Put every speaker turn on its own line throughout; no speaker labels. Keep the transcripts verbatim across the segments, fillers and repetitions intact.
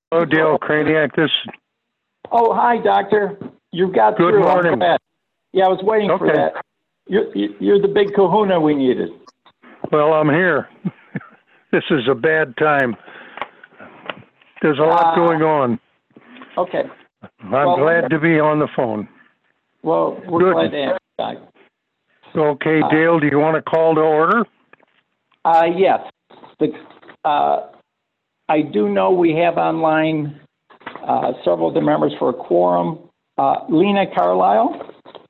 Hello, Dale Kraniak. This.
Oh, hi, Doctor. You got
Good
through.
morning.
Yeah, I was waiting
Okay.
for that. You're, you're the big kahuna we needed.
Well, I'm here. This is a bad time. There's a lot
Uh,
going on.
Okay.
I'm
well,
glad to be on the phone.
Well, we're
Good.
glad to have you, Doc.
Okay,
Uh,
Dale, do you want to call to order?
Uh, yes. The, uh, I do know we have online uh, several of the members for a quorum. Uh, Lena Carlisle?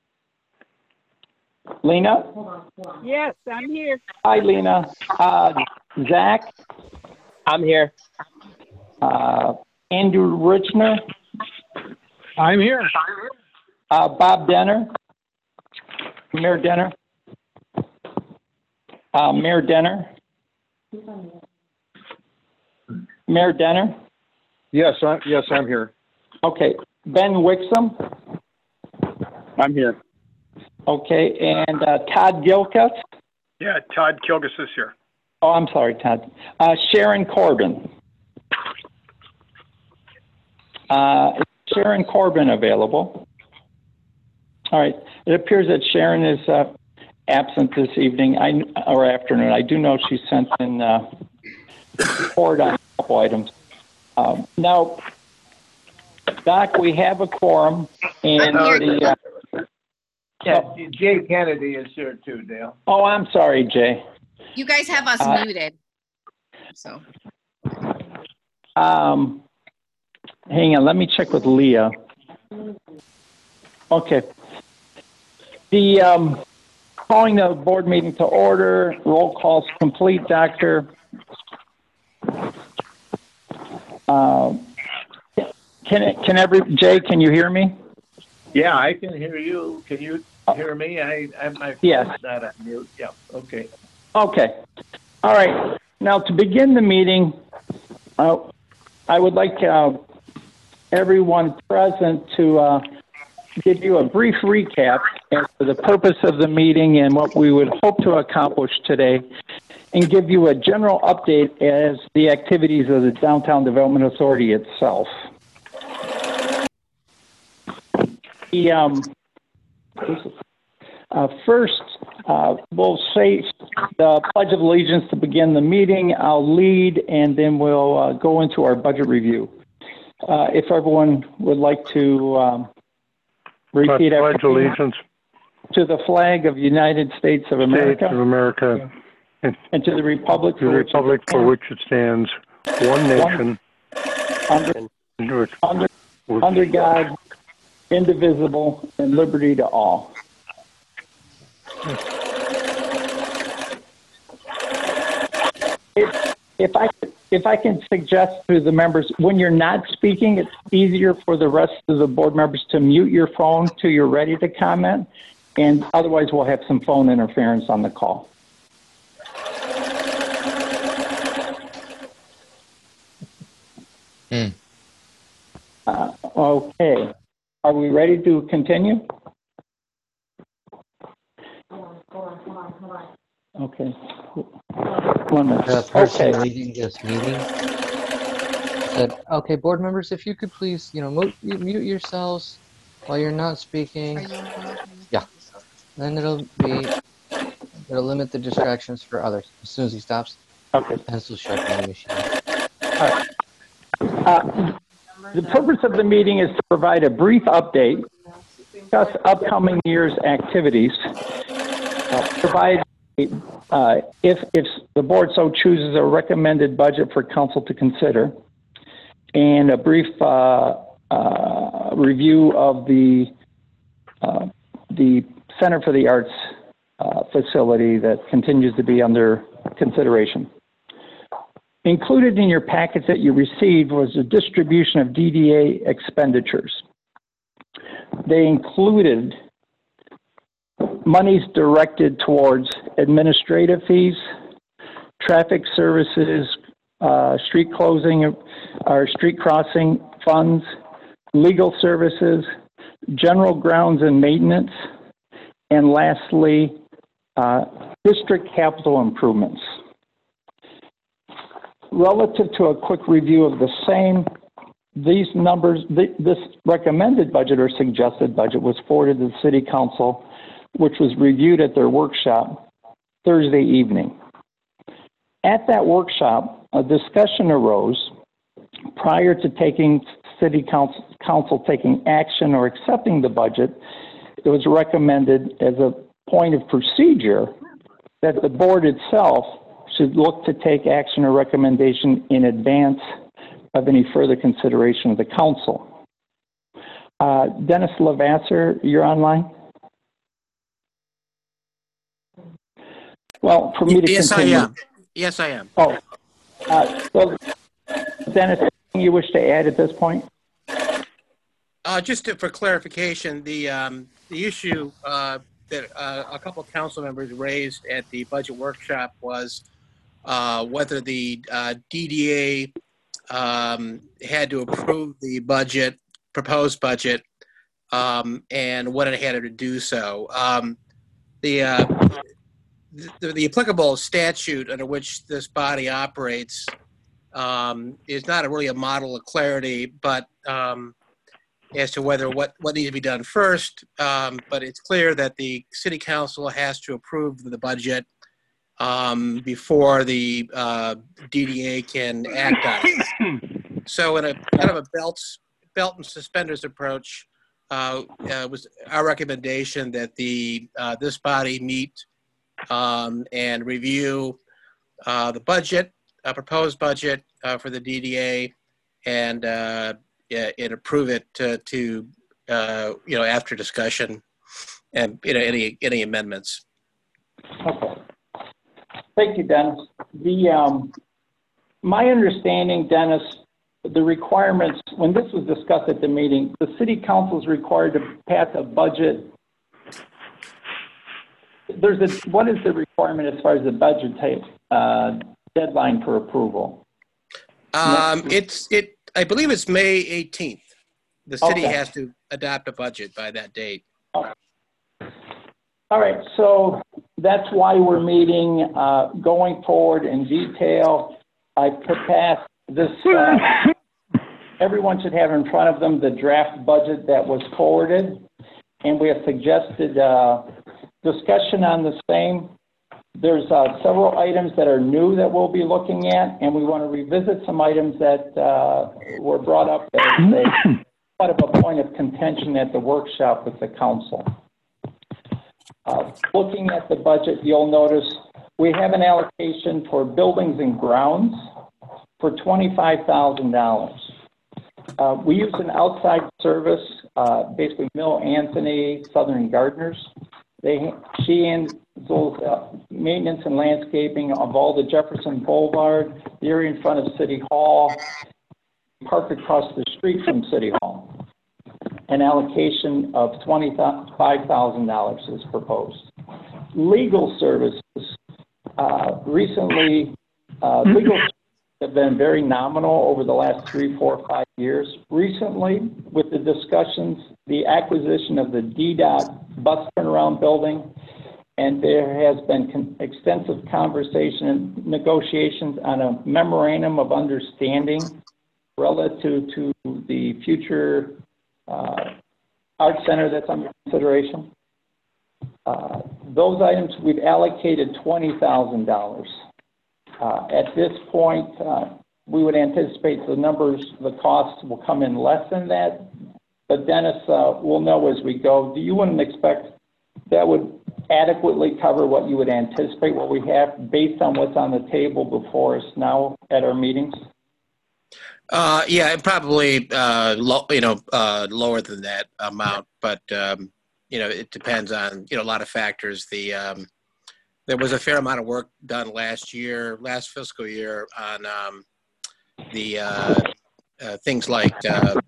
Lena?
Yes, I'm here.
Hi, Lena. Uh, Zach?
I'm here.
Uh, Andrew Richner?
I'm here.
Uh, Bob Denner? Mayor Denner? Uh, Mayor Denner? Mayor Denner?
Yes, I'm, yes, I'm here.
Okay. Ben Wixom?
I'm here.
Okay. And uh, Todd Gilkus?
Yeah, Todd Kilgus is here.
Oh, I'm sorry, Todd. Uh, Sharon Corbin? Uh, is Sharon Corbin available? All right. It appears that Sharon is uh, absent this evening I, or afternoon. I do know she sent in uh, report on a couple items. Um, now, Doc, we have a quorum, and the. Uh,
Yeah, Jay Kennedy is here too, Dale.
oh, I'm sorry, Jay.
You guys have us
Uh,
muted. So.
Um, hang on, let me check with Leah. Okay. The um, calling the board meeting to order. Roll call's complete, Doctor. Uh, can it? Can every Jay? Can you hear me?
Yeah, I can hear you. Can you hear me? I, I my phone's
Yes.
not on mute. Yeah. Okay.
Okay. All right. Now, to begin the meeting, uh, I would like uh, everyone present to uh, give you a brief recap as to the purpose of the meeting and what we would hope to accomplish today, and give you a general update as the activities of the Downtown Development Authority itself. The, um, uh, first, uh, we'll say the Pledge of Allegiance to begin the meeting. I'll lead, and then we'll uh, go into our budget review. Uh, if everyone would like to um, repeat
Pledge
after me.
allegiance
To the flag of the United States of America.
States of America and
And to the republic
to
for
the
which
republic
it
for which it stands, one nation,
under,
under which
under, under God, indivisible, and liberty to all. If, if I if I can suggest to the members, when you're not speaking, it's easier for the rest of the board members to mute your phone till you're ready to comment, and otherwise we'll have some phone interference on the call.
Hmm.
Uh, okay. Are we ready to continue? Okay. One minute.
The person
Okay.
leading this meeting said, okay, board members, if you could please, you know, mute, mute yourselves while you're not speaking. Yeah. Then it'll be, it'll limit the distractions for others. As soon as he stops,
Okay.
pencil sharpening machine.
All right. Uh, the purpose of the meeting is to provide a brief update, discuss upcoming year's activities, uh, provide, uh, if, if the board so chooses, a recommended budget for council to consider, and a brief uh, uh, review of the uh, the Center for the Arts uh, facility that continues to be under consideration. Included in your packets that you received was a distribution of D D A expenditures. They included monies directed towards administrative fees, traffic services, uh, street closing or street crossing funds, legal services, general grounds and maintenance, and lastly, uh, district capital improvements. Relative to a quick review of the same, these numbers, th this recommended budget or suggested budget was forwarded to the City Council, which was reviewed at their workshop Thursday evening. At that workshop, a discussion arose prior to taking City Council, Council taking action or accepting the budget. It was recommended as a point of procedure that the board itself should look to take action or recommendation in advance of any further consideration of the council. Uh, Dennis Lavasser, you're online? Well, for me to
yes,
continue.
I am. Yes, I am.
Oh, uh, so Dennis, anything you wish to add at this point?
Uh, just to, for clarification, the um, the issue uh, that uh, a couple of council members raised at the budget workshop was uh, whether the uh, D D A um, had to approve the budget, proposed budget, um, and when it had to do so. Um, the, uh, the the applicable statute under which this body operates um, is not a, really a model of clarity, but um, as to whether what, what needs to be done first, um, but it's clear that the City Council has to approve the budget um, before the uh, D D A can act on it. So in a kind of a belt, belt and suspenders approach, uh, uh, was our recommendation that the uh, this body meet um, and review uh, the budget, uh, proposed budget uh, for the D D A, and uh, Yeah, and approve it to, to uh, you know, after discussion and, you know, any, any amendments.
Okay. Thank you, Dennis. The, um, my understanding, Dennis, the requirements, when this was discussed at the meeting, the City Council is required to pass a budget. There's a, what is the requirement as far as the budget type, uh, deadline for approval?
Um, it's, it, I believe it's May eighteenth. The city
Okay.
has to adopt a budget by that date.
All right, so that's why we're meeting, uh, going forward in detail. I passed this, uh, everyone should have in front of them the draft budget that was forwarded, and we have suggested uh, discussion on the same. There's uh, several items that are new that we'll be looking at, and we want to revisit some items that uh, were brought up as a part of a point of contention at the workshop with the council. Uh, looking at the budget, you'll notice we have an allocation for buildings and grounds for twenty-five thousand dollars. Uh, we use an outside service, uh, basically Mill Anthony, Southern Gardeners. They, she handles uh, maintenance and landscaping of all the Jefferson Boulevard, the area in front of City Hall, park across the street from City Hall. An allocation of twenty-five thousand dollars is proposed. Legal services, uh, recently, uh, legal have been very nominal over the last three, four, five years. Recently, with the discussions, the acquisition of the D DOT bus turnaround building, and there has been con extensive conversation and negotiations on a memorandum of understanding relative to the future uh, art center that's under consideration. Uh, those items, we've allocated twenty thousand dollars. Uh, at this point, uh, we would anticipate the numbers, the costs will come in less than that. But Dennis, uh, we'll know as we go. Do you wouldn't expect that would adequately cover what you would anticipate, what we have based on what's on the table before us now at our meetings?
Uh, yeah, and probably uh, low, you know, uh, lower than that amount, but um, you know, it depends on you know a lot of factors. The um, there was a fair amount of work done last year, last fiscal year, on um, the uh, uh, things like uh,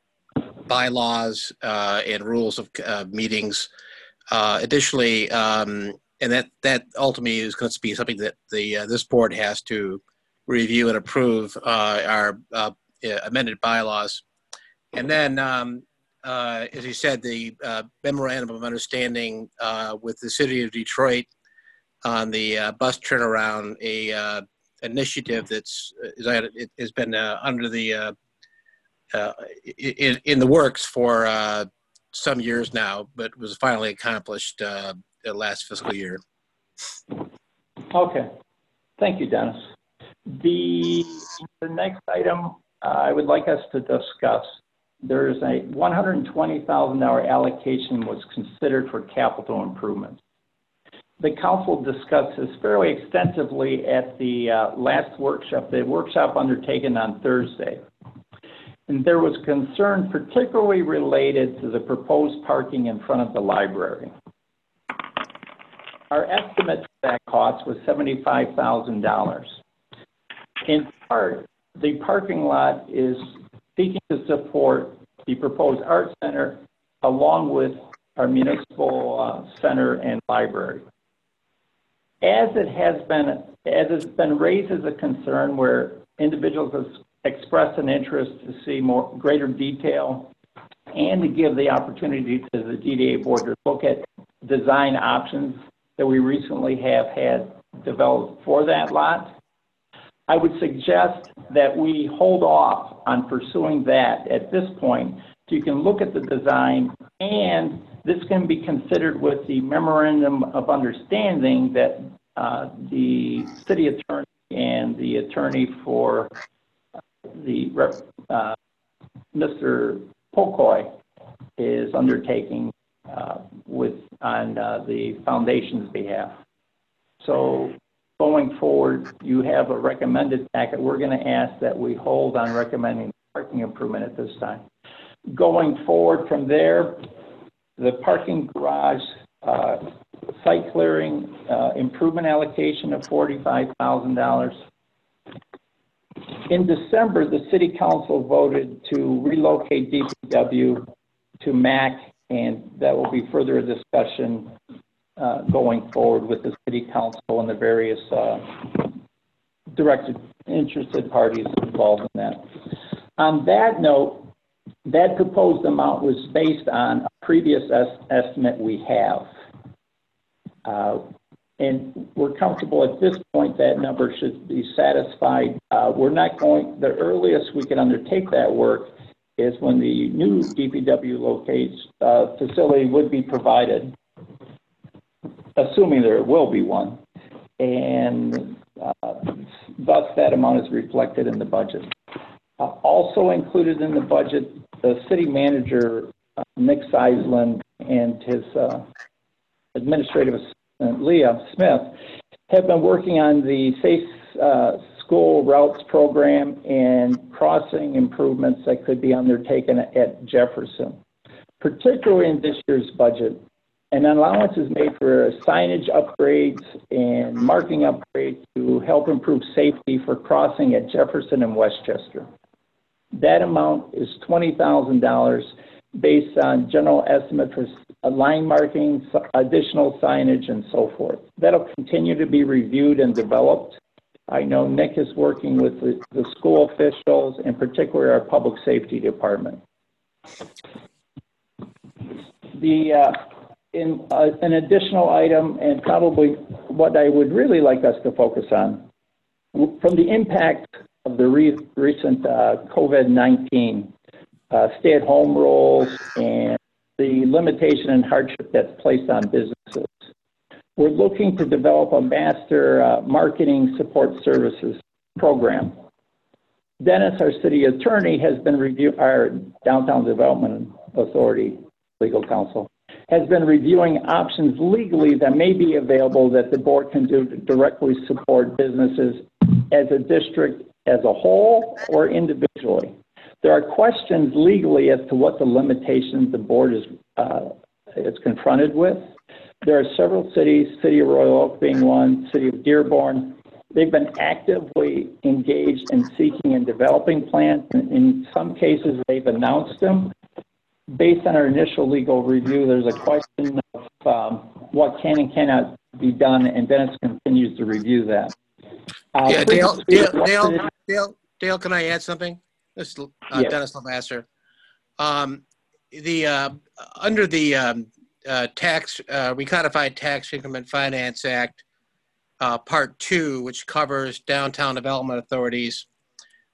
bylaws uh, and rules of uh, meetings. Uh, additionally, um, and that that ultimately is going to be something that the uh, this board has to review and approve uh, our uh, amended bylaws. And then, um, uh, as you said, the uh, memorandum of understanding uh, with the city of Detroit on the uh, bus turnaround, a uh, initiative that's is, it has been uh, under the uh, uh, in, in the works for uh, some years now, but was finally accomplished uh, last fiscal year.
Okay. Thank you, Dennis. The, the next item uh, I would like us to discuss, there's a one hundred twenty thousand dollars allocation was considered for capital improvements. The council discussed this fairly extensively at the uh, last workshop, the workshop undertaken on Thursday. And there was concern particularly related to the proposed parking in front of the library. Our estimate for that cost was seventy-five thousand dollars. In part, the parking lot is seeking to support the proposed art center along with our municipal uh, center and library. As it has been, as it's been raised as a concern where individuals have expressed an interest to see more greater detail and to give the opportunity to the D D A board to look at design options that we recently have had developed for that lot, I would suggest that we hold off on pursuing that at this point so you can look at the design, and this can be considered with the memorandum of understanding that uh, the city attorney and the attorney for the uh, Mister Pocoy is undertaking uh, with on uh, the foundation's behalf. So going forward, you have a recommended packet. We're going to ask that we hold on recommending parking improvement at this time. Going forward from there, the parking garage uh, site clearing uh, improvement allocation of forty-five thousand dollars. In December, the City Council voted to relocate D P W to M A C, and that will be further a discussion uh, going forward with the City Council and the various uh, directed interested parties involved in that. On that note, that proposed amount was based on a previous es- estimate we have. Uh, and we're comfortable at this point that number should be satisfied. Uh, we're not going, the earliest we can undertake that work is when the new D P W locates uh, facility would be provided, assuming there will be one. And uh, thus that amount is reflected in the budget. Uh, also included in the budget, the city manager, uh, Nick Seisland, and his uh, administrative assistant, Leah Smith, have been working on the Safe uh, School Routes program and crossing improvements that could be undertaken at Jefferson. Particularly in this year's budget, an allowance is made for signage upgrades and marking upgrades to help improve safety for crossing at Jefferson and Westchester. That amount is twenty thousand dollars based on general estimate for line markings, additional signage, and so forth. That'll continue to be reviewed and developed. I know Nick is working with the, the school officials, in particular our public safety department. The uh, in uh, an additional item, and probably what I would really like us to focus on, from the impact of the re recent uh, COVID nineteen uh, stay-at-home rules and the limitation and hardship that's placed on businesses. We're looking to develop a master uh, marketing support services program. Dennis, our city attorney, has been review our Downtown Development Authority legal counsel, has been reviewing options legally that may be available that the board can do to directly support businesses as a district as a whole or individually. There are questions legally as to what the limitations the board is, uh, is confronted with. There are several cities, City of Royal Oak being one, City of Dearborn. They've been actively engaged in seeking and developing plans. In some cases, they've announced them. Based on our initial legal review, there's a question of um, what can and cannot be done, and Dennis continues to review that. Uh,
yeah, Dale, Dale, Dale, Dale, Dale, can I add something? This is uh, yes. Dennis Lavasser. Um, the uh, under the um, uh, tax uh, recodified Tax Increment Finance Act, uh, Part Two, which covers downtown development authorities,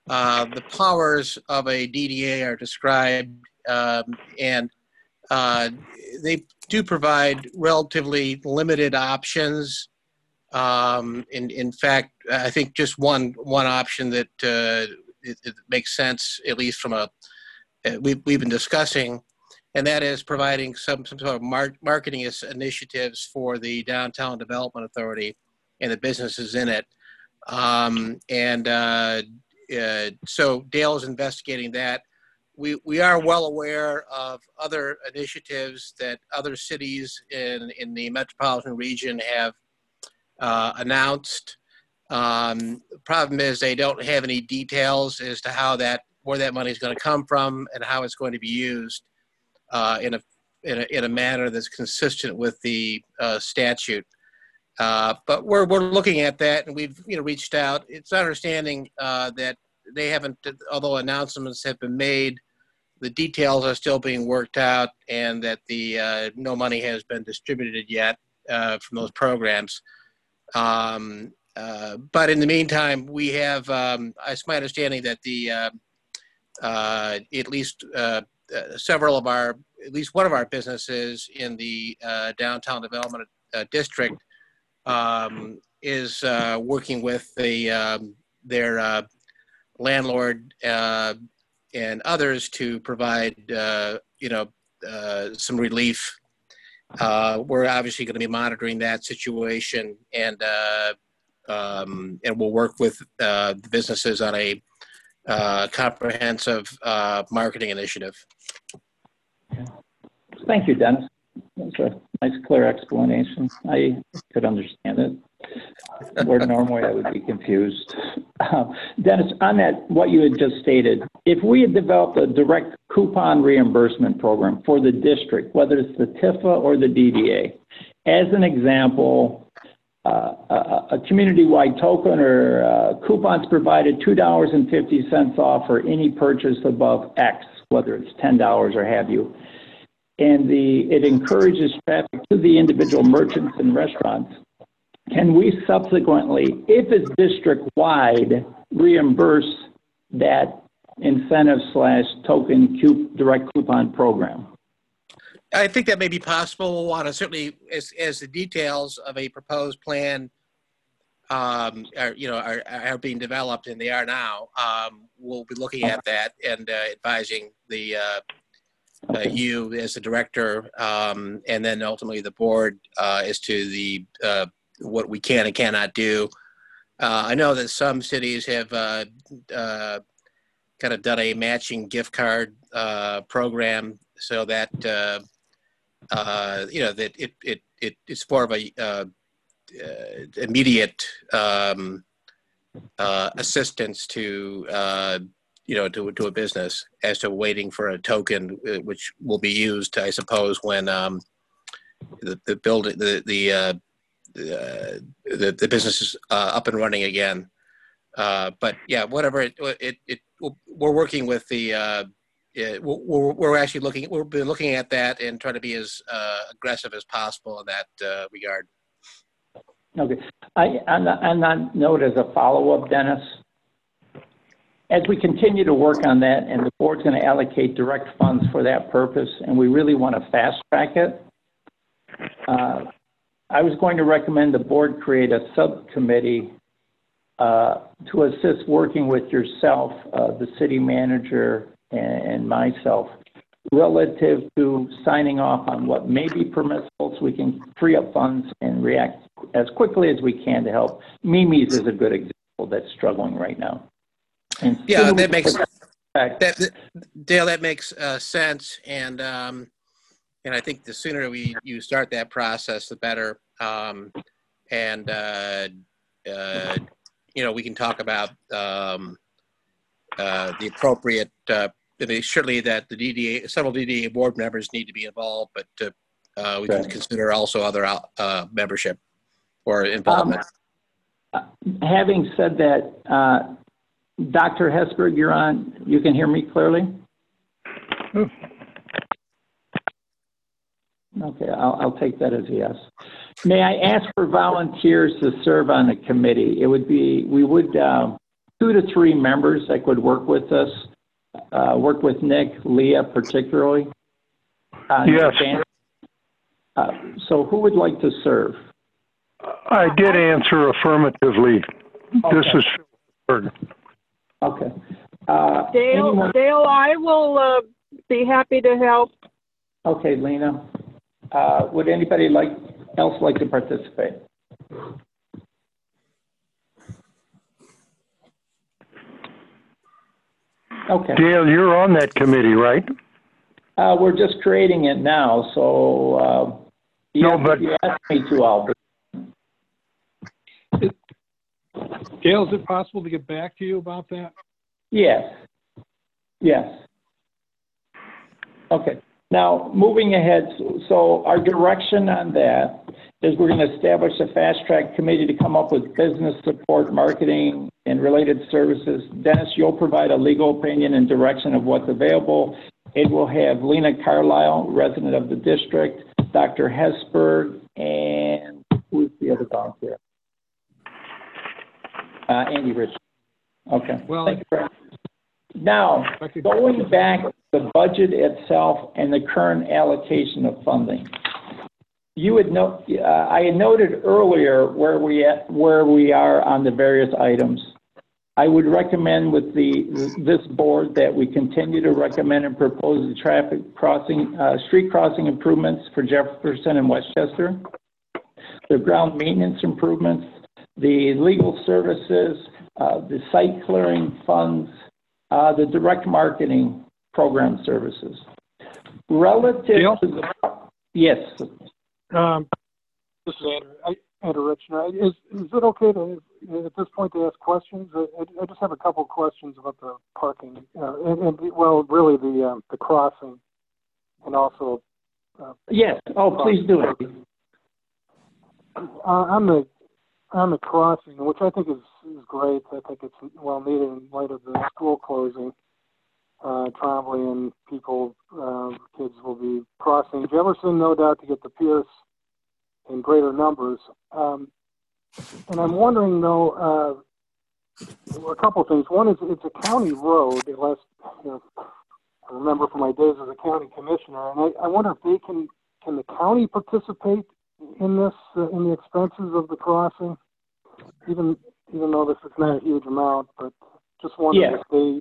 uh, the powers of a D D A are described, um, and uh, they do provide relatively limited options. Um, in, in fact, I think just one one option that uh, it, it makes sense, at least from a we've we've been discussing, and that is providing some some sort of mar marketing initiatives for the Downtown Development Authority and the businesses in it. Um, and uh, uh, so Dale is investigating that. We we are well aware of other initiatives that other cities in in the metropolitan region have uh, announced. Um, the problem is they don't have any details as to how that where that money is going to come from and how it's going to be used uh, in a in a in a manner that's consistent with the uh, statute. Uh, but we're we're looking at that, and we've you know reached out. It's our understanding uh, that they haven't, although announcements have been made, the details are still being worked out, and that the uh, no money has been distributed yet uh, from those programs. Um, uh, but in the meantime, we have. Um, it's my understanding that the uh, uh, at least uh, uh, several of our, at least one of our businesses in the uh, downtown development uh, district. Um, is uh, working with the um, their uh, landlord uh, and others to provide uh, you know uh, some relief. Uh, we're obviously going to be monitoring that situation, and uh, um, and we'll work with uh, the businesses on a uh, comprehensive uh, marketing initiative.
Thank you, Dennis. That's a nice, clear explanation. I could understand it. Where normally I would be confused. Uh, Dennis, on that, what you had just stated, if we had developed a direct coupon reimbursement program for the district, whether it's the T I F A or the D D A, as an example, uh, a, a community-wide token or uh, coupons provided two dollars and fifty cents off for any purchase above X, whether it's ten dollars or have you. And the it encourages traffic to the individual merchants and restaurants. Can we subsequently, if it's district-wide, reimburse that incentive slash token coup, direct coupon program?
I think that may be possible. We'll want to certainly, as, as the details of a proposed plan um, are, you know, are, are being developed, and they are now, um, we'll be looking at that and uh, advising the uh, Uh, you as the director, um, and then ultimately the board uh, as to the uh, what we can and cannot do. Uh, I know that some cities have uh, uh, kind of done a matching gift card uh, program, so that uh, uh, you know that it it it it's more of a uh, uh, immediate um, uh, assistance to. Uh, you know, to, to a business as to waiting for a token, uh, which will be used, I suppose, when um, the, the building, the, the, uh, the, the, the business is uh, up and running again. Uh, but yeah, whatever, it, it, it, we're working with the, uh, it, we're, we're actually looking, we've been looking at that and trying to be as uh, aggressive as possible in that uh, regard.
Okay. I, on, on that note, as a follow-up, Dennis, as we continue to work on that, and the board's going to allocate direct funds for that purpose, and we really want to fast track it, uh, I was going to recommend the board create a subcommittee uh, to assist working with yourself, uh, the city manager, and, and myself, relative to signing off on what may be permissible so we can free up funds and react as quickly as we can to help. Mimi's is a good example that's struggling right now. And
yeah, that makes that, that Dale. That makes uh, sense, and um, and I think the sooner we you start that process, the better. Um, and uh, uh, you know, we can talk about um, uh, the appropriate. Uh, I mean, surely that the D D A, several D D A board members need to be involved, but uh, uh, we can right. consider also other uh, membership or involvement.
Um, having said that. Uh, Doctor Hesberg, you're on. You can hear me clearly?
Oh.
Okay, I'll, I'll take that as a yes. May I ask for volunteers to serve on the committee? It would be, we would uh, two to three members that could work with us, uh, work with Nick, Leah particularly. on
Yes.
advance- Uh, so who would like to serve?
I did answer affirmatively. This
Okay.
is Phil.
Okay. Uh,
Dale,
anyone-
Dale, I will uh, be happy to help.
Okay, Lena. Uh, would anybody like else like to participate? Okay.
Dale, you're on that committee, right?
Uh, we're just creating it now, so uh,
No,
yeah,
but-
if you ask me to, I'll.
Gail, is it possible to get back to you about that?
Yes. Yes. Okay. Now, moving ahead, so our direction on that is we're going to establish a fast-track committee to come up with business support, marketing, and related services. Dennis, you'll provide a legal opinion and direction of what's available. It will have Lena Carlisle, resident of the district, Doctor Hesberg, and who's the other volunteer? Uh, Andy Rich. Okay.
Well,
Thank you very much. Now,
I could-
going back to the budget itself and the current allocation of funding. You had no, uh, I had noted earlier where we at, where we are on the various items. I would recommend with the, this board that we continue to recommend and propose the traffic crossing, uh, street crossing improvements for Jefferson and Westchester, the ground maintenance improvements, the legal services, uh, the site clearing funds, uh, the direct marketing program services. Relative
Dale?
to the, yes,
Um, this is Andrew. I, Andrew Richner. Is, is it okay to, at this point, to ask questions? I, I just have a couple questions about the parking, uh, and, and, well, really the, um, the crossing, and also, uh,
yes. Oh, please do it.
uh, on the, on the crossing, which I think is, is great. I think it's well needed in light of the school closing. Uh, Trombley and people, uh, kids will be crossing Jefferson, no doubt, to get to Pierce in greater numbers. Um, and I'm wondering, though, uh, a couple of things. One is it's a county road, unless, you know, I remember from my days as a county commissioner, and I, I wonder if they can, can the county participate in this, uh, in the expenses of the crossing, even, even though this is not a huge amount, but just wondering
Yeah.
if they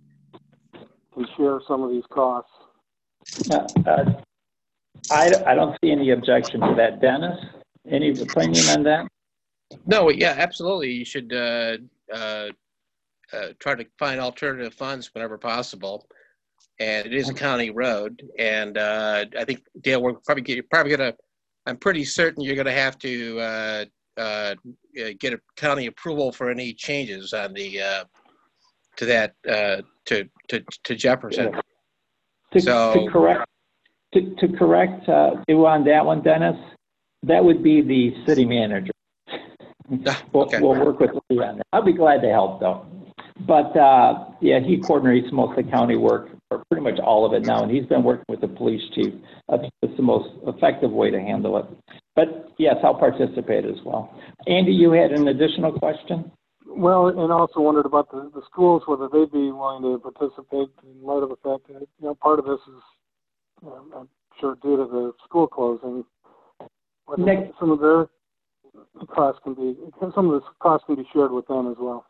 can share some of these costs.
Uh, uh, I, I don't see any objection to that. Dennis, any opinion on that?
No, yeah, absolutely. You should uh, uh, uh, try to find alternative funds whenever possible. And it is a county road, and uh, I think Dale, we're probably get, probably gonna. I'm pretty certain you're gonna have to uh, uh, get a county approval for any changes on the uh, to that uh, to to to Jefferson.
To,
So-
to correct, to, to correct uh, you on that one, Dennis, that would be the city manager.
Ah,
We'll,
okay.
we'll work with Lee on that. I'll be glad to help, though. But uh, yeah, he coordinates most of the county work, or pretty much all of it now, and he's been working with the police chief. I think it's the most effective way to handle it. But yes, I'll participate as well. Andy, you had an additional question?
Well, and also wondered about the, the schools, whether they'd be willing to participate in light of the fact that, you know, part of this is, um, I'm sure, due to the school closing. Whether
Nick.
some of their costs can be, some of the costs can be shared with them as well.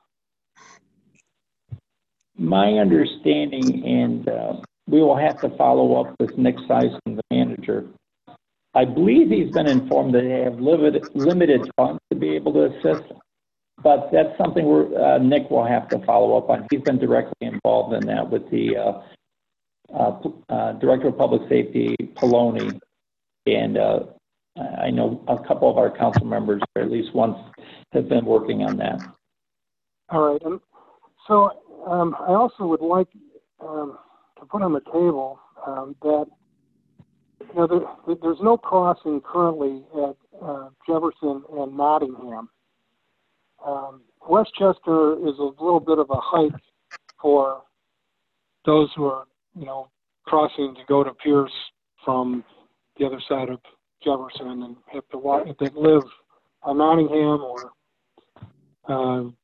My understanding, and uh, we will have to follow up with Nick Sison, the manager. I believe he's been informed that they have limited, limited funds to be able to assist, but that's something we're, uh, Nick will have to follow up on. He's been directly involved in that with the uh, uh, uh, Director of Public Safety, Poloni, and uh, I know a couple of our council members, or at least one, have been working on that.
All right. And so um, I also would like um, to put on the table um, that, you know, there, there's no crossing currently at uh, Jefferson and Nottingham. Um, Westchester is a little bit of a hike for those who are, you know, crossing to go to Pierce from the other side of Jefferson and have to walk, if they live on Nottingham or uh,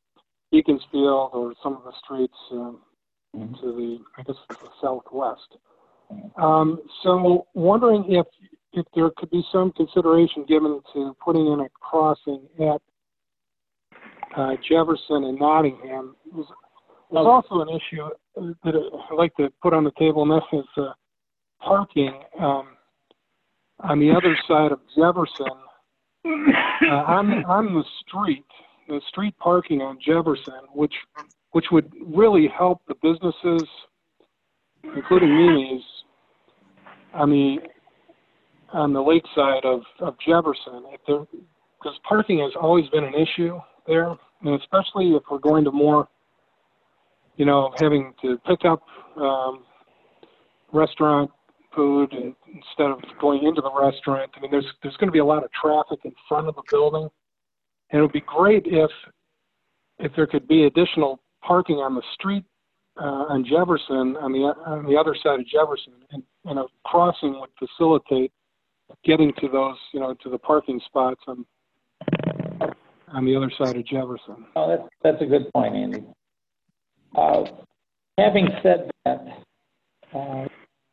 Beaconsfield or some of the streets um, to the, I guess, it's the southwest. Um, so wondering if if there could be some consideration given to putting in a crossing at uh, Jefferson and Nottingham. There's, there's also an issue that I'd like to put on the table, and that is uh, parking um, on the other side of Jefferson, uh, on on the street, the street parking on Jefferson, which which would really help the businesses, including Mimi's, on the on the lake side of, of Jefferson. If there, because parking has always been an issue there, and especially if we're going to more, you know, having to pick up um, restaurant food and instead of going into the restaurant. I mean, there's there's going to be a lot of traffic in front of the building, and it would be great if if there could be additional parking on the street uh, on Jefferson, on the on the other side of Jefferson, and, and a crossing would facilitate getting to those, you know, to the parking spots on on the other side of Jefferson.
Oh, that's that's a good point, Andy. Uh, having said that, uh,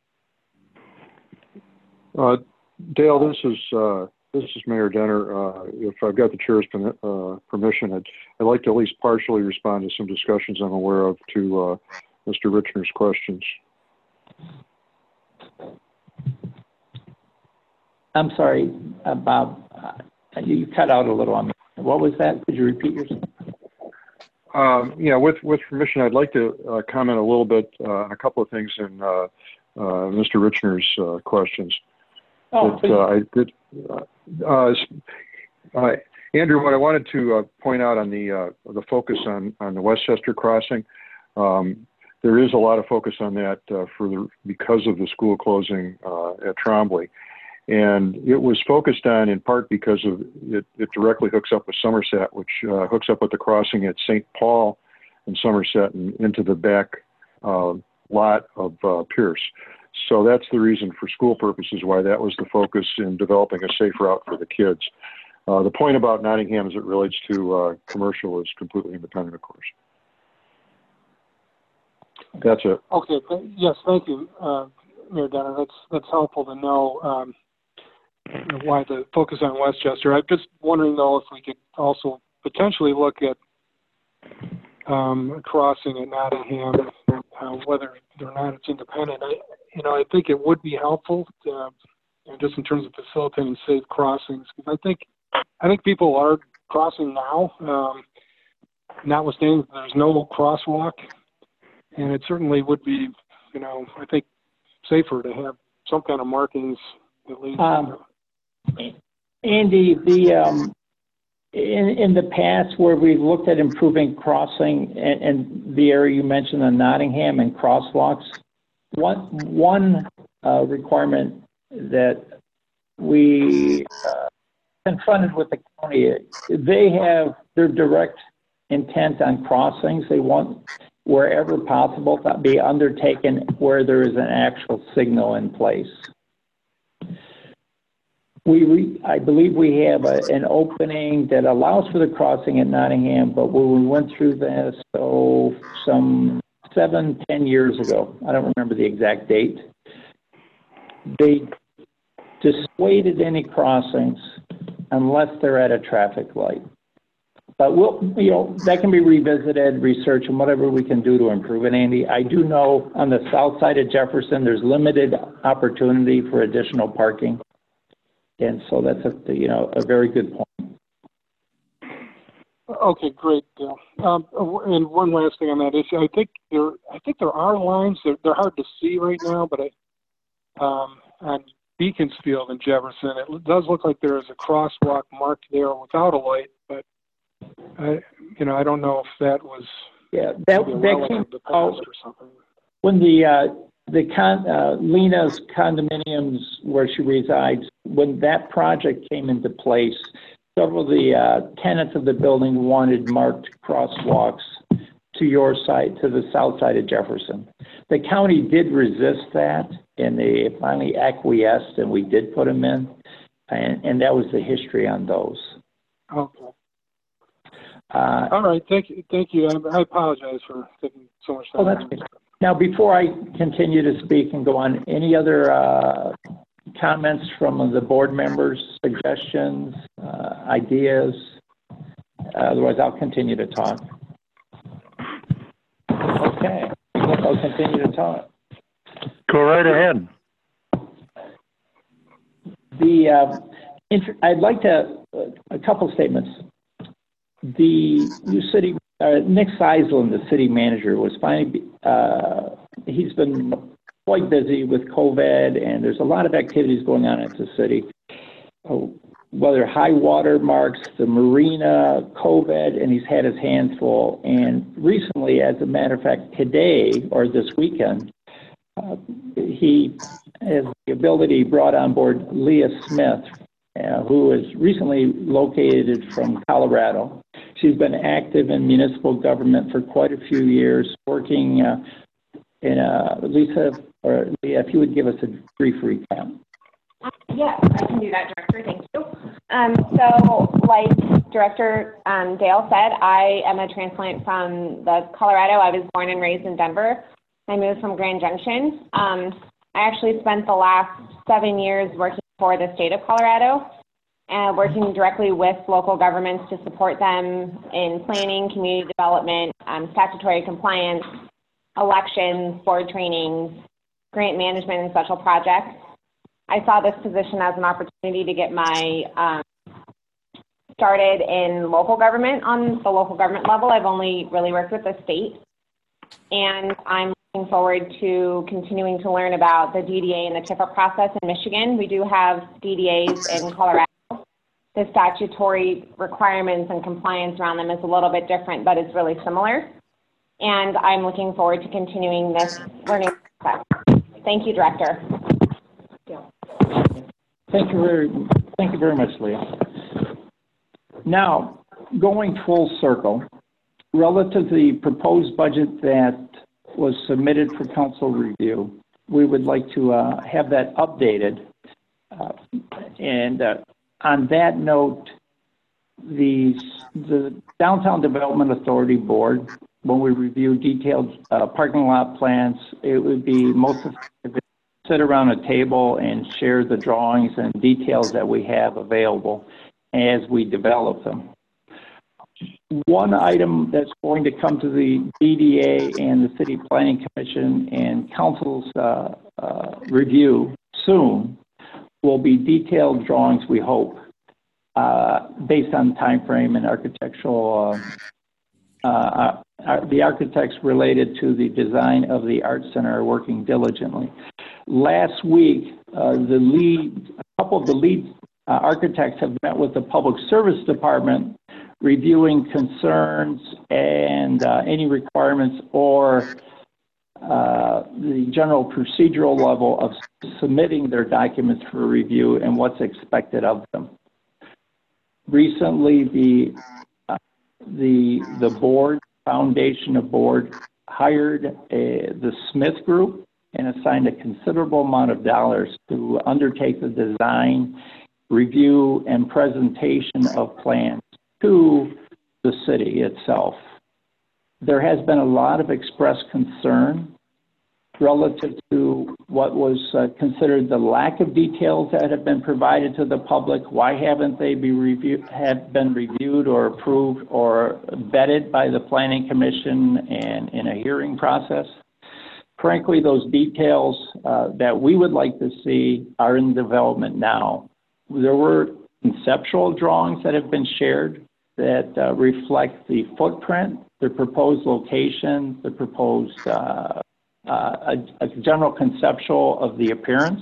uh, Dale, this is uh, this is Mayor Denner. Uh, if I've got the chair's uh, permission, I'd, I'd like to at least partially respond to some discussions I'm aware of to uh, Mister Richner's questions.
I'm sorry, uh, Bob. Uh, you cut out a little on me. What was that? Could you repeat yourself?
Um, yeah, with with permission, I'd like to uh, comment a little bit uh, on a couple of things in uh, uh, Mister Richner's uh, questions.
Oh,
that, uh, I did. Uh, uh, Andrew, what I wanted to uh, point out on the uh, the focus on on the Westchester crossing, um, there is a lot of focus on that uh, for the because of the school closing uh, at Trombley. And it was focused on in part because of it, it directly hooks up with Somerset, which uh, hooks up with the crossing at Saint Paul and Somerset and into the back uh, lot of uh, Pierce. So that's the reason for school purposes why that was the focus in developing a safe route for the kids. Uh, the point about Nottingham as it relates to uh, commercial is completely independent, of course. That's it.
Okay. Th- yes, thank you, uh, Mayor Denner. That's that's helpful to know. Um, why the focus on Westchester. I'm just wondering, though, if we could also potentially look at um, a crossing at Nottingham, uh, whether or not it's independent. I, you know, I think it would be helpful to, uh, you know, just in terms of facilitating safe crossings, because I think I think people are crossing now, um, notwithstanding that there's no crosswalk, and it certainly would be, you know, I think safer to have some kind of markings at least.
Um, Andy, the um, in in the past where we've looked at improving crossing and, and the area you mentioned in Nottingham and crosswalks, one one uh, requirement that we uh, confronted with the county, they have their direct intent on crossings. They want wherever possible to be undertaken where there is an actual signal in place. We, re, I believe we have a, an opening that allows for the crossing at Nottingham, but when we went through this, so some seven, ten years ago, I don't remember the exact date, they dissuaded any crossings unless they're at a traffic light. But we'll, you know, that can be revisited, research, and whatever we can do to improve it, Andy. I do know on the south side of Jefferson, there's limited opportunity for additional parking. And so that's a, you know, a very good point.
Okay, great, Dale. Um, and one last thing on that issue, I think there, I think there are lines. They're, they're hard to see right now, but I, um, on Beaconsfield and Jefferson, it does look like there is a crosswalk marked there without a light. But I, you know, I don't know if that was
yeah that that came
the past or something.
When the uh, the con, uh, Lena's condominiums where she resides, when that project came into place, several of the uh, tenants of the building wanted marked crosswalks to your side, to the south side of Jefferson. The county did resist that, and they finally acquiesced, and we did put them in, and, and that was the history on those.
Okay.
Uh,
All right, thank you, thank you. I, I apologize for taking so much time.
Oh, that's good. Now, before I continue to speak and go on, any other uh, comments from the board members, suggestions, uh, ideas? Otherwise, I'll continue to talk. Okay, I'll continue to talk.
Go right ahead.
The uh, int- I'd like to uh, a couple statements. The new city, uh, Nick Seisland, the city manager, was finally. Uh, he's been quite busy with COVID, and there's a lot of activities going on at the city. Uh, whether high water marks, the marina, COVID, and he's had his hands full. And recently, as a matter of fact, today or this weekend, uh, he has the ability brought on board Leah Smith, uh, who is recently located from Colorado. She's been active in municipal government for quite a few years, working uh, in a, Lisa, or Leah, if you would give us a brief recap.
Yes, I can do that, Director. Thank you. Um, so, like Director um, Dale said, I am a transplant from the Colorado. I was born and raised in Denver. I moved from Grand Junction. Um, I actually spent the last seven years working for the state of Colorado and working directly with local governments to support them in planning, community development, um, statutory compliance, elections, board trainings, grant management, and special projects. I saw this position as an opportunity to get my um, started in local government on the local government level. I've only really worked with the state, and I'm looking forward to continuing to learn about the D D A and the TIFA process in Michigan. We do have D D As in Colorado. The statutory requirements and compliance around them is a little bit different, but it's really similar. And I'm looking forward to continuing this learning process. Thank you, Director.
Thank you very, thank you very much, Leah. Now, going full circle, relative to the proposed budget that was submitted for council review, we would like to uh, have that updated. Uh, and uh, on that note, the, the Downtown Development Authority Board, when we review detailed uh, parking lot plans, it would be most effective sit around a table and share the drawings and details that we have available as we develop them. One item that's going to come to the D D A and the City Planning Commission and Council's uh, uh, review soon will be detailed drawings, we hope, uh, based on time frame and architectural, uh, uh, uh, the architects related to the design of the Art Center are working diligently. Last week, uh, the lead, a couple of the lead uh, architects have met with the Public Service Department, reviewing concerns and uh, any requirements or uh, the general procedural level of submitting their documents for review and what's expected of them. Recently, the uh, the the board, foundation of board, hired a, the Smith Group and assigned a considerable amount of dollars to undertake the design, review, and presentation of plans to the city itself. There has been a lot of expressed concern relative to what was uh, considered the lack of details that have been provided to the public. Why haven't they be review, have been reviewed or approved or vetted by the Planning Commission and in a hearing process? Frankly, those details uh, that we would like to see are in development now. There were conceptual drawings that have been shared that uh, reflect the footprint, the proposed location, the proposed uh, uh, a, a general conceptual of the appearance.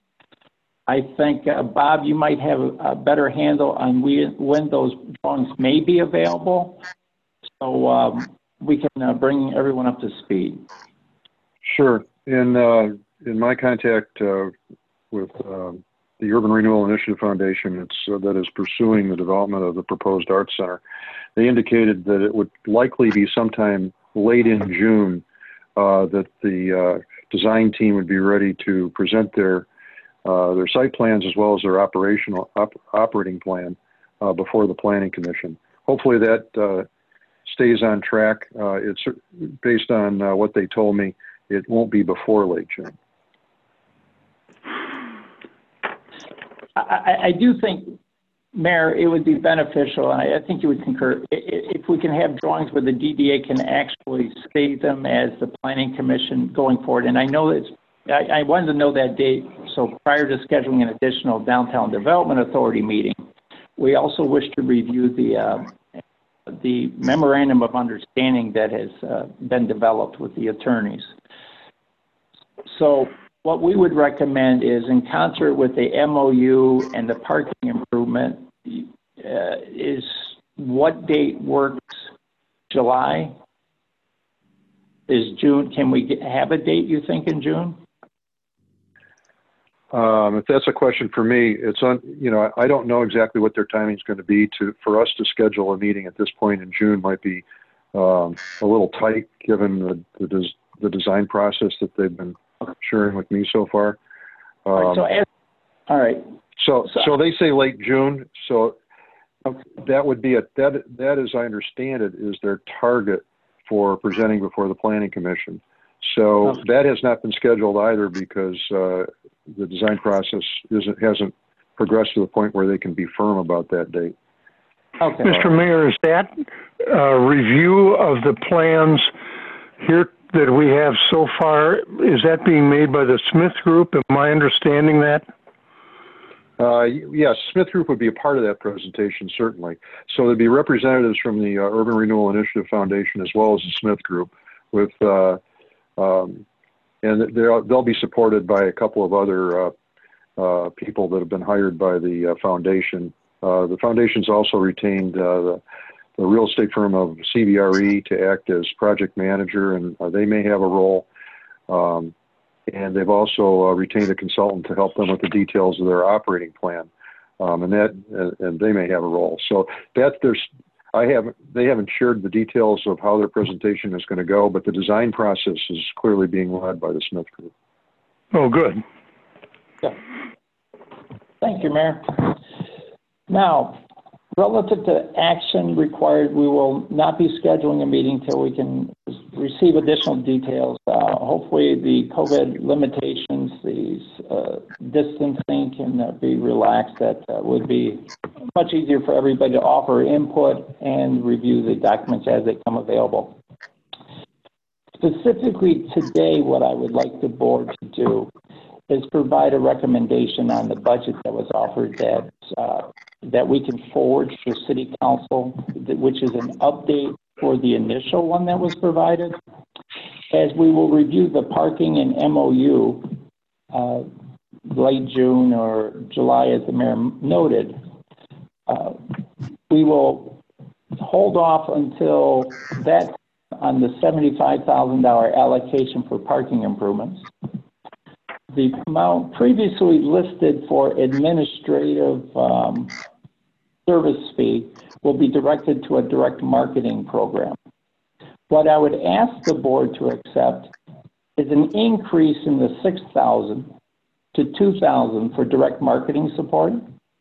I think, uh, Bob, you might have a, a better handle on we, when those drawings may be available, so um, we can uh, bring everyone up to speed.
Sure. In uh, in my contact uh, with uh, the Urban Renewal Initiative Foundation, it's uh, that is pursuing the development of the proposed Art Center, they indicated that it would likely be sometime late in June uh, that the uh, design team would be ready to present their uh, their site plans as well as their operational op operating plan uh, before the Planning Commission. hopefully that uh, stays on track. Uh, it's based on uh, what they told me. It won't be before late June.
I, I do think, Mayor, it would be beneficial, and I, I think you would concur, if we can have drawings where the D D A can actually state them as the Planning Commission going forward. And I know it's, I, I wanted to know that date, so prior to scheduling an additional Downtown Development Authority meeting, we also wish to review the uh, the memorandum of understanding that has uh, been developed with the attorneys. So what we would recommend is, in concert with the M O U and the parking improvement, uh, is what date works? July? Is June? Can we get, have a date, you think, in June?
Um, if that's a question for me, it's on, you know, I don't know exactly what their timing is going to be. To, for us to schedule a meeting at this point in June might be um, a little tight, given the, the, des, the design process that they've been sharing with me so far. Um,
all right, so, as, all right.
So,
so,
so they say late June. So that would be a, that, that, as I understand it, is their target for presenting before the Planning Commission. So okay. that has not been scheduled either, because uh, the design process isn't, hasn't progressed to the point where they can be firm about that date.
Okay.
Mister Mayor, is that a review of the plans here that we have so far, is that being made by the Smith Group? Am I understanding that?
Uh, yes, Smith Group would be a part of that presentation, certainly. So there'd be representatives from the uh, Urban Renewal Initiative Foundation as well as the Smith Group, with uh, um, and they'll be supported by a couple of other uh, uh, people that have been hired by the uh, foundation. Uh, the foundation's also retained uh, the, the real estate firm of C B R E to act as project manager, and uh, they may have a role. Um, and they've also uh, retained a consultant to help them with the details of their operating plan, um, and that and, and they may have a role. So that there's, I haven't, they haven't shared the details of how their presentation is going to go, but the design process is clearly being led by the Smith Group.
Oh, good.
Yeah. Thank you, Mayor. Now, relative to action required, we will not be scheduling a meeting till we can receive additional details. Uh, hopefully the COVID limitations, these uh, distancing can uh, be relaxed. That uh, would be much easier for everybody to offer input and review the documents as they come available. Specifically today, what I would like the board to do is provide a recommendation on the budget that was offered that uh, that we can forward to City Council, which is an update for the initial one that was provided. As we will review the parking and M O U uh, late June or July, as the mayor noted, uh, we will hold off until that on the seventy-five thousand dollars allocation for parking improvements. The amount previously listed for administrative um, service fee will be directed to a direct marketing program. What I would ask the board to accept is an increase in the six thousand dollars to two thousand dollars for direct marketing support.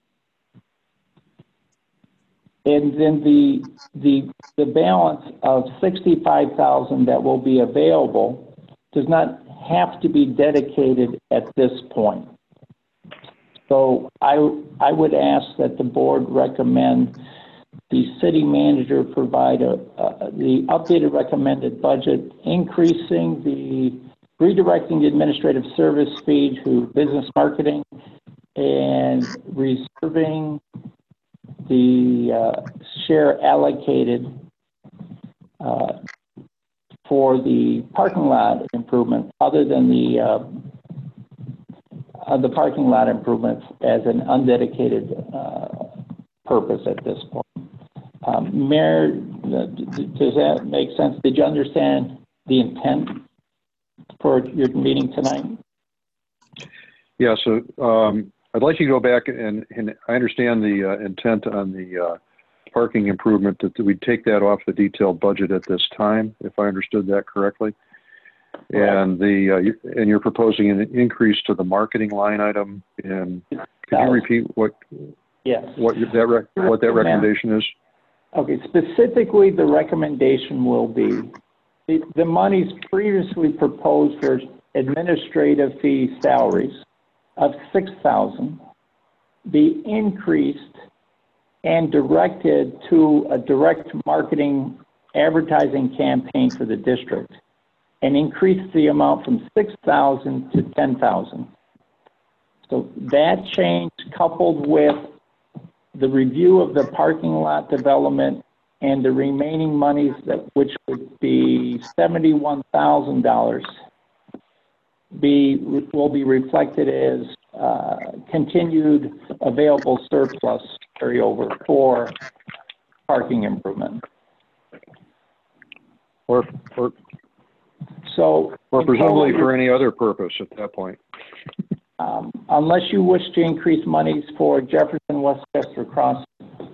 And then the, the, the balance of sixty-five thousand dollars that will be available does not have to be dedicated at this point. So I, I would ask that the board recommend the city manager provide a, uh, the updated recommended budget, increasing the, redirecting the administrative service fee to business marketing, and reserving the uh, share allocated uh, for the parking lot improvement, other than the uh, uh, the parking lot improvements as an undedicated uh, purpose at this point. Um, Mayor, does that make sense? Did you understand the intent for your meeting tonight?
Yeah, so um, I'd like you to go back and, and I understand the uh, intent on the uh, parking improvement, that we'd take that off the detailed budget at this time, if I understood that correctly. Right. And the uh, you, and you're proposing an increase to the marketing line item. And can you repeat what?
Yes.
What that rec what that recommendation is?
Okay, specifically, the recommendation will be the, the monies previously proposed for administrative fee salaries of six thousand be increased and directed to a direct marketing advertising campaign for the district, and increase the amount from six thousand to ten thousand. So that change, coupled with the review of the parking lot development and the remaining monies, that which would be seventy-one thousand dollars, be will be reflected as uh, continued available surplus carryover for parking improvement.
Or, or,
so,
or presumably for any other purpose at that point.
Um, unless you wish to increase monies for Jefferson Westchester Crossing.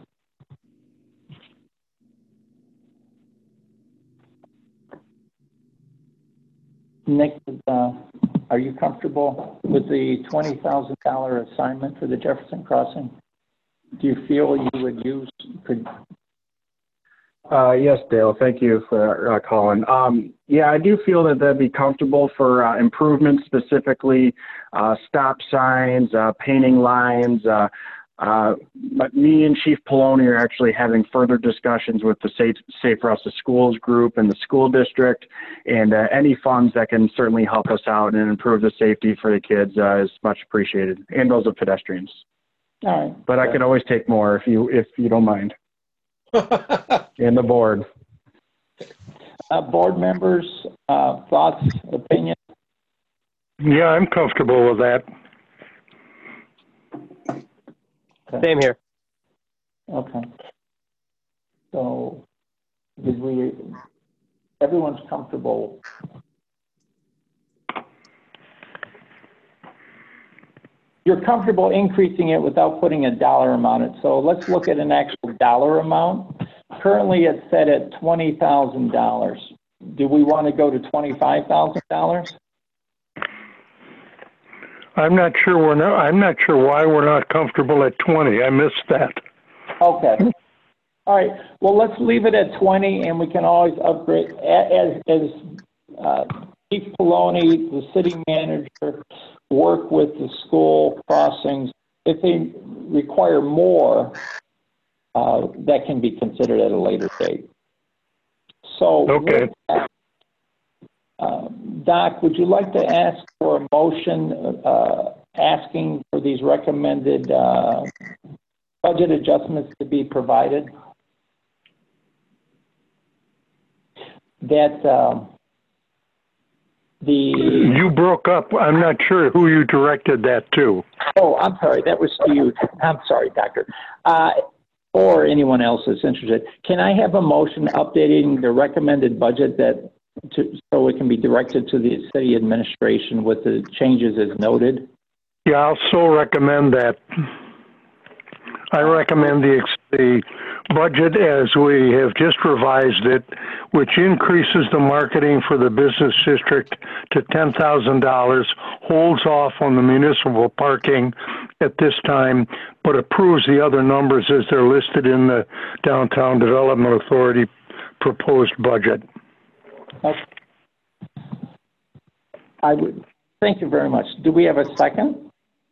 Nick, uh, are you comfortable with the twenty thousand dollar assignment for the Jefferson Crossing? Do you feel you would use, could
Uh, yes, Dale. Thank you for uh, calling. Um, yeah, I do feel that that'd be comfortable for uh, improvements, specifically uh, stop signs, uh, painting lines. Uh, uh, but me and Chief Poloni are actually having further discussions with the Safe, Safe Routes to Schools group and the school district, and uh, any funds that can certainly help us out and improve the safety for the kids uh, is much appreciated, and those of pedestrians.
All right.
But I could always take more if you if you don't mind. And the board.
Uh, board members, uh, thoughts, opinions?
Yeah, I'm comfortable with that.
Okay.
Same here.
Okay. So, did we, everyone's comfortable. You're comfortable increasing it without putting a dollar amount in it. So let's look at an actual dollar amount. Currently it's set at twenty thousand dollars. Do we want to go to twenty-five thousand dollars?
I'm not sure we're not, I'm not sure why we're not comfortable at twenty. I missed that.
Okay. All right. Well, let's leave it at twenty, and we can always upgrade as as uh, Chief Poloni, the city manager, work with the school crossings. If they require more, uh, that can be considered at a later date. So,
okay.
That, uh, Doc, would you like to ask for a motion uh, asking for these recommended uh, budget adjustments to be provided? That uh, the
you broke up. I'm not sure who you directed that to.
Oh, I'm sorry. That was to you. I'm sorry, Doctor. Uh, or anyone else that's interested. Can I have a motion updating the recommended budget that to, so it can be directed to the city administration with the changes as noted?
Yeah, I'll so recommend that. I recommend the, the budget as we have just revised it, which increases the marketing for the business district to ten thousand dollars, holds off on the municipal parking at this time, but approves the other numbers as they're listed in the Downtown Development Authority proposed budget.
Okay. I would, thank you very much. Do we have a second?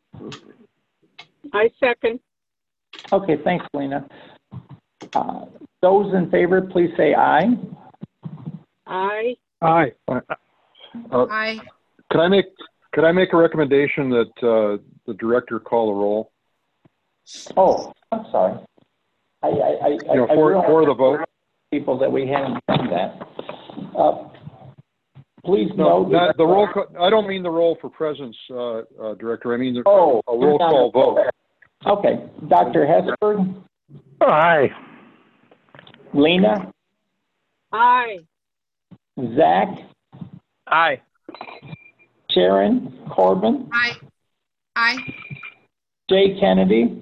I second.
Okay, thanks, Lena. Uh, those in favor, please say aye.
Aye.
Aye. Uh,
Aye.
Could I make could I make a recommendation that uh, the director call a roll?
Oh, I'm sorry. I, I, I,
you know,
I
for for the vote.
People that we haven't done that. Uh, please
no,
note
not the roll. Call, I don't mean the roll for presence, uh, uh, director. I mean the,
oh,
a roll call vote.
Okay, Doctor Hesburgh.
Aye.
Lena.
Aye.
Zach.
Aye.
Sharon Corbin.
Aye. Aye.
Jay Kennedy.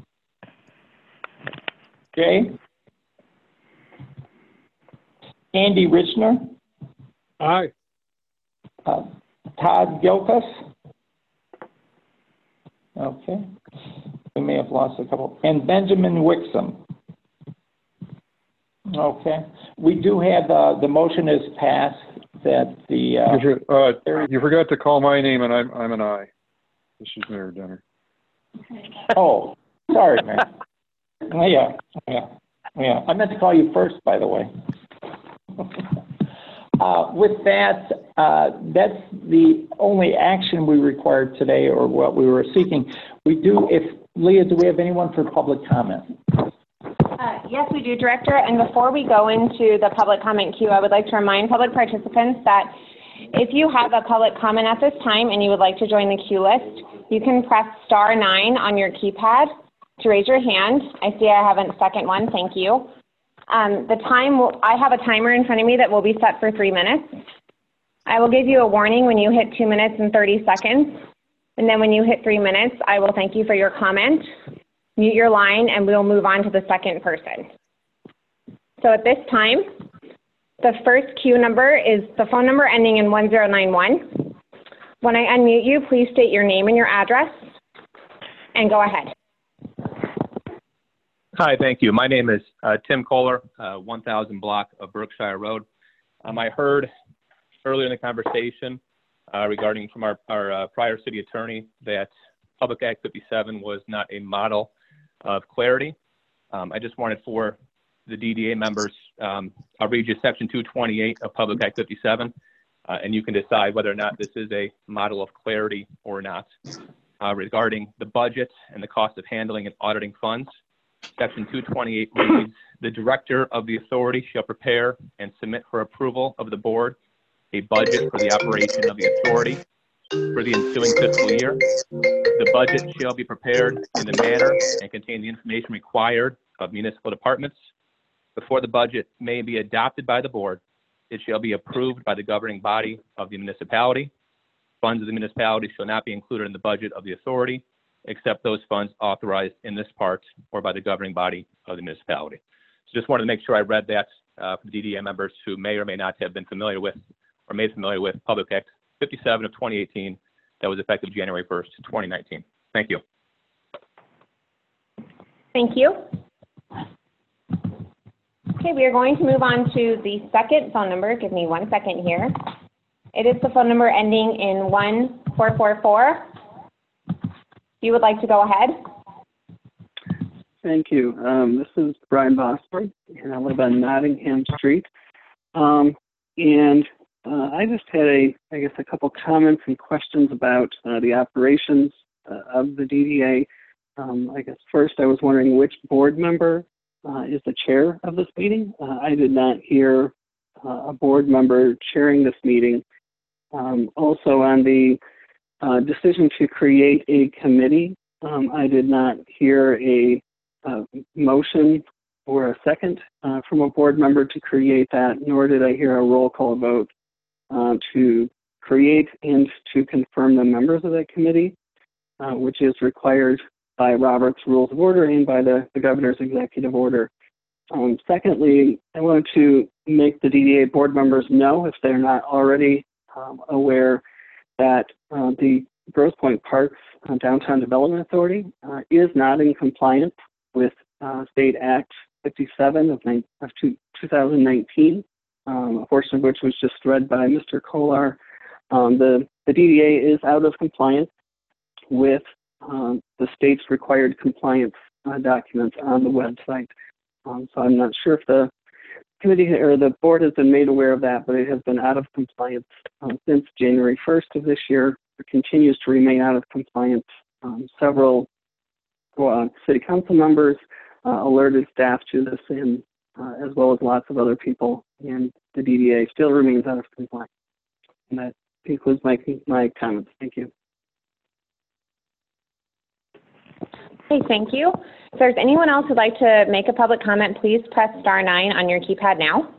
Jay. Andy Richner.
Aye.
Uh, Todd Gilkus. Okay. We may have lost a couple. And Benjamin Wixom. Okay. We do have, uh, the motion is passed that the, uh,
You, for- uh, you forgot to call my name, and I'm, I'm an aye. This is Mayor Denner.
oh, sorry, Mayor. Oh, yeah, yeah, yeah. I meant to call you first, by the way. Uh, with that, uh, that's the only action we required today, or what we were seeking. We do, if, Leah, do we have anyone for public comment?
Uh, yes, we do, Director. And before we go into the public comment queue, I would like to remind public participants that if you have a public comment at this time and you would like to join the queue list, you can press star nine on your keypad to raise your hand. I see I have a second one. Thank you. Um, the time, will, I have a timer in front of me that will be set for three minutes. I will give you a warning when you hit two minutes and thirty seconds. And then when you hit three minutes, I will thank you for your comment, mute your line, and we'll move on to the second person. So at this time, the first queue number is the phone number ending in one zero nine one. When I unmute you, please state your name and your address, and go ahead.
Hi, thank you. My name is uh, Tim Kohler, uh, one thousand block of Berkshire Road. Um, I heard earlier in the conversation uh, regarding from our, our uh, prior city attorney that Public Act fifty-seven was not a model of clarity. Um, I just wanted for the D D A members, um, I'll read you Section two twenty-eight of Public Act fifty-seven, uh, and you can decide whether or not this is a model of clarity or not. Uh, regarding the budget and the cost of handling and auditing funds, Section two twenty-eight reads, the director of the authority shall prepare and submit for approval of the board a budget for the operation of the authority for the ensuing fiscal year. The budget shall be prepared in the manner and contain the information required of municipal departments. Before the budget may be adopted by the board, it shall be approved by the governing body of the municipality. Funds of the municipality shall not be included in the budget of the authority, except those funds authorized in this part or by the governing body of the municipality. So just wanted to make sure I read that uh, for the D D A members who may or may not have been familiar with or made familiar with Public Act fifty-seven of twenty eighteen that was effective January first, twenty nineteen. Thank you.
Thank you. Okay, we are going to move on to the second phone number. Give me one second here. It is the phone number ending in one four four four. If you would like to go ahead.
Thank you. Um, this is Brian Bosford, and I live on Nottingham Street. Um, and uh, I just had a, I guess, a couple comments and questions about uh, the operations uh, of the D D A. Um, I guess first, I was wondering which board member uh, is the chair of this meeting. Uh, I did not hear uh, a board member chairing this meeting. Um, also, on the uh, decision to create a committee, um, I did not hear a uh, motion or a second uh, from a board member to create that, nor did I hear a roll call vote uh, to create and to confirm the members of that committee, uh, which is required by Robert's Rules of Order and by the, the governor's executive order. Um, secondly, I wanted to make the D D A board members know, if they're not already um, aware, that uh, the Grosse Pointe Parks uh, Downtown Development Authority uh, is not in compliance with uh, State Act fifty-seven of, of two, two thousand nineteen, um, a portion of which was just read by Mister Kolar. Um, the, the D D A is out of compliance with um, the state's required compliance uh, documents on the website. Um, so I'm not sure if the committee or the board has been made aware of that, but it has been out of compliance uh, since January first of this year. It continues to remain out of compliance. Um, several uh, city council members uh, alerted staff to this, and uh, as well as lots of other people, and the D D A still remains out of compliance. And that concludes my, my comments. Thank you.
Okay, thank you. If there's anyone else who'd like to make a public comment, please press star nine on your keypad now.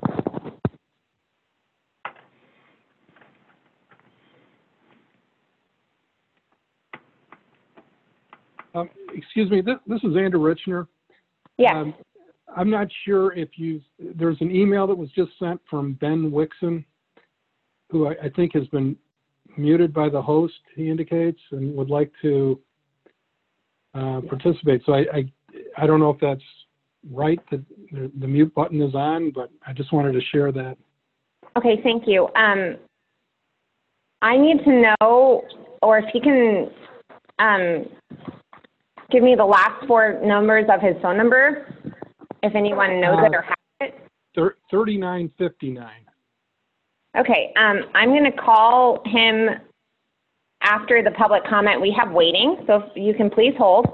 Um, excuse me, this, this is Andrew Richner.
Yeah.
Um, I'm not sure if you, there's an email that was just sent from Ben Wixon, who I, I think has been muted by the host, he indicates, and would like to uh, participate. So I, I, I don't know if that's right, that the, the mute button is on, but I just wanted to share that.
Okay, thank you. Um, I need to know, or if he can um, give me the last four numbers of his phone number, if anyone knows
Uh,
it or has it.
thirty-nine fifty-nine.
Okay, um, I'm going to call him after the public comment. We have waiting, so if you can please hold.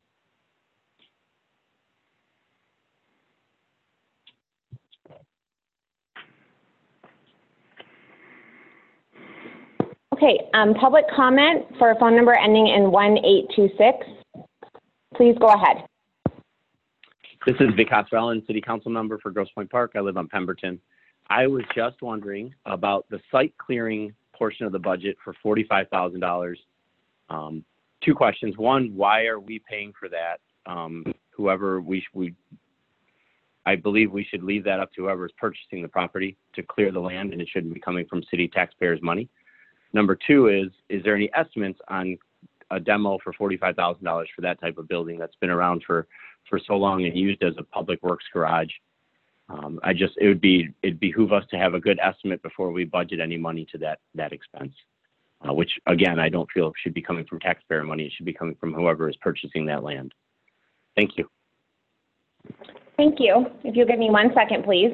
Okay, um, public comment for a phone number ending in one eight two six. Please go ahead.
This is Vikas Rowland, City Council member for Grosse Pointe Park. I live on Pemberton. I was just wondering about the site clearing portion of the budget for forty-five thousand dollars. Um, two questions. One, why are we paying for that? Um, whoever we, we, I believe we should leave that up to whoever is purchasing the property to clear the land, and it shouldn't be coming from city taxpayers' money. Number two is, is there any estimates on a demo for forty-five thousand dollars for that type of building that's been around for, for so long and used as a public works garage? Um, I just, it would be, it'd behoove us to have a good estimate before we budget any money to that, that expense, uh, which again, I don't feel should be coming from taxpayer money. It should be coming from whoever is purchasing that land. Thank you.
Thank you. If you'll give me one second, please.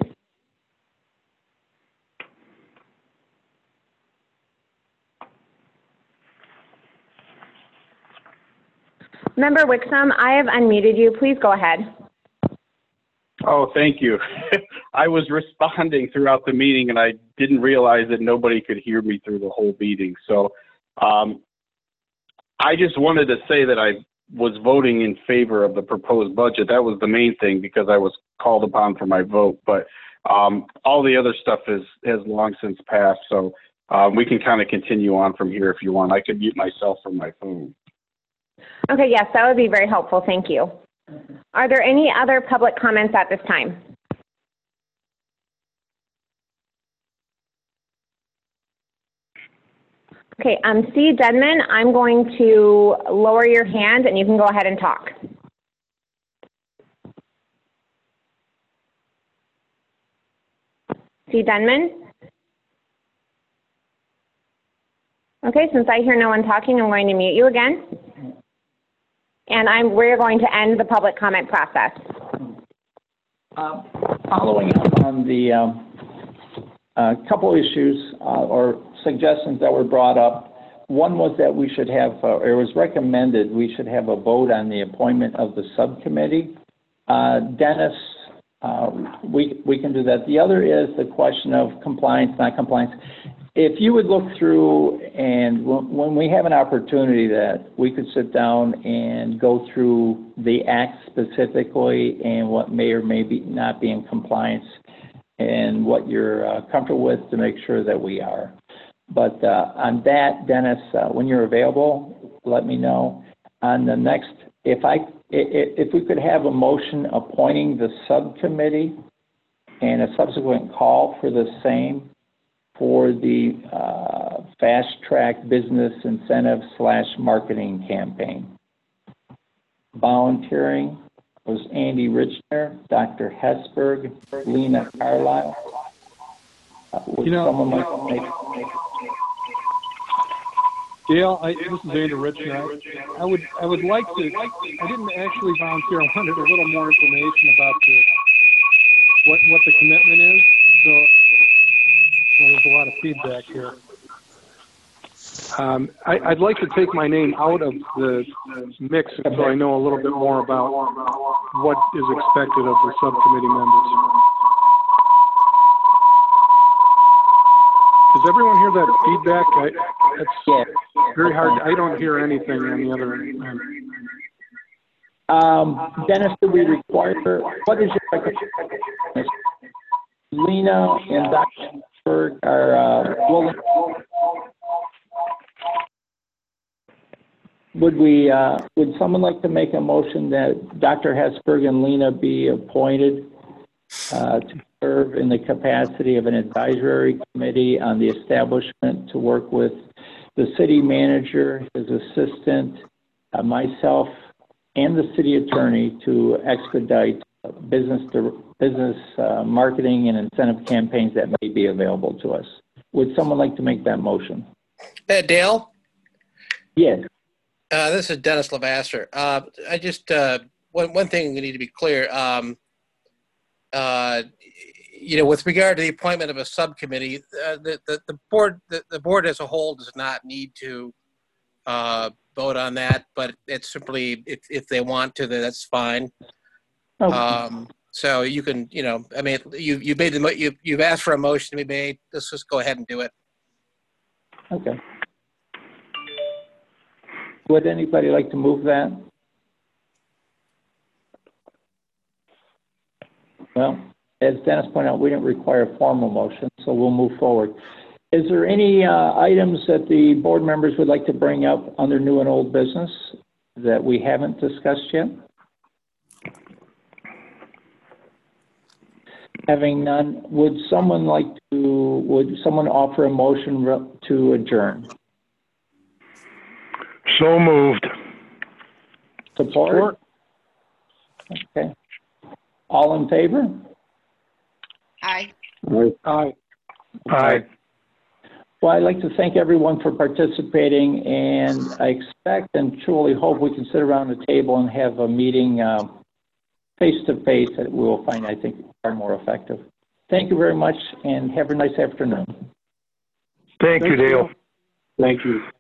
Member Wixom, I have unmuted you. Please go ahead.
Oh, thank you. I was responding throughout the meeting and I didn't realize that nobody could hear me through the whole meeting. So um, I just wanted to say that I was voting in favor of the proposed budget. That was the main thing because I was called upon for my vote. But um, all the other stuff is, has long since passed. So uh, we can kind of continue on from here if you want. I could mute myself from my phone.
Okay, yes, that would be very helpful. Thank you. Are there any other public comments at this time? Okay, um, C. Denman, I'm going to lower your hand and you can go ahead and talk. C. Denman? Okay, since I hear no one talking, I'm going to mute you again. And I'm, we're going to end the public comment process.
Uh, following up on the um, uh, couple issues uh, or suggestions that were brought up, one was that we should have, uh, or it was recommended we should have a vote on the appointment of the subcommittee. Uh, Dennis, uh, we, we can do that. The other is the question of compliance, not compliance. If you would look through and when we have an opportunity that we could sit down and go through the act specifically and what may or may be not be in compliance and what you're uh, comfortable with to make sure that we are. But uh, on that, Dennis, uh, when you're available, let me know. On the next, if I, if we could have a motion appointing the subcommittee and a subsequent call for the same for the uh, fast track business incentive slash marketing campaign. Volunteering was Andy Richner, Doctor Hesberg, Lena Carlisle. Uh, would
You know,
someone like to make?
Dale, I, this is Andrew Richner. I, I would I would like to. I didn't actually volunteer. I wanted a little more information about the what what the commitment is. So well, there's a lot of feedback here. Um, I, I'd like to take my name out of the mix so I know a little bit more about what is expected of the subcommittee members. Does everyone hear that feedback? I, it's very hard. I don't hear anything on the other end.
Um, Dennis, do we require, what is your recommendation? Lena and Doctor Hesberg are uh, willing. Would we, uh, would someone like to make a motion that Doctor Hesberg and Lena be appointed uh, to serve in the capacity of an advisory committee on the establishment to work with the city manager, his assistant, uh, myself, and the city attorney to expedite business business uh, marketing and incentive campaigns that may be available to us. Would someone like to make that motion?
Uh, Dale?
Yes.
Uh, this is Dennis Lavasser. Uh, I just, uh, one, one thing we need to be clear, um, uh, you know, with regard to the appointment of a subcommittee, uh, the, the, the board, the, the board as a whole does not need to uh, vote on that, but it's simply, if, if they want to, then that's fine.
Okay.
Um, so you can, you know, I mean, you, you made the, mo- you, you've asked for a motion to be made. Let's just go ahead and do it.
Okay. Would anybody like to move that? Well, as Dennis pointed out, we didn't require a formal motion, so we'll move forward. Is there any uh, items that the board members would like to bring up under new and old business that we haven't discussed yet? Having none, would someone like to, would someone offer a motion to adjourn?
So moved.
Support? Okay. All in favor?
Aye.
Aye.
Aye.
Well, I'd like to thank everyone for participating, and I expect and truly hope we can sit around the table and have a meeting uh, face-to-face that we will find, I think, far more effective. Thank you very much, and have a nice afternoon.
Thank you, Dale.
Thank you.